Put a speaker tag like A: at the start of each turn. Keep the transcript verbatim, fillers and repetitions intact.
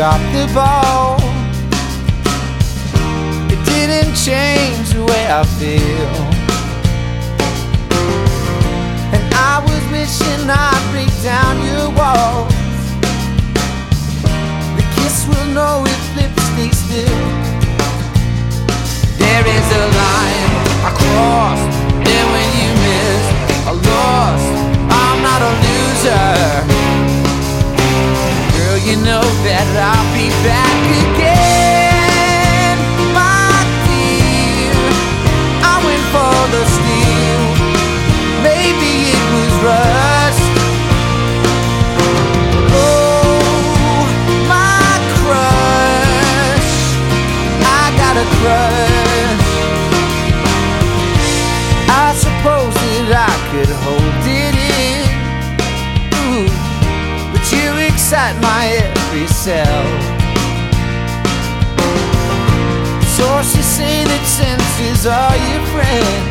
A: dropped the ball. It didn't change the way I feel, and I was wishing I'd break down your walls. The kiss will know if lips stay still. There is a line I crossed, then when you missed, I lost. I'm not a loser, girl, you know that I'll be back again. My dear, I went for the steal. Maybe it was rust. Oh, my crush, I got a crush. I suppose that I could hold it in, ooh, but you excite my every cell. Sources say that senses are your friend.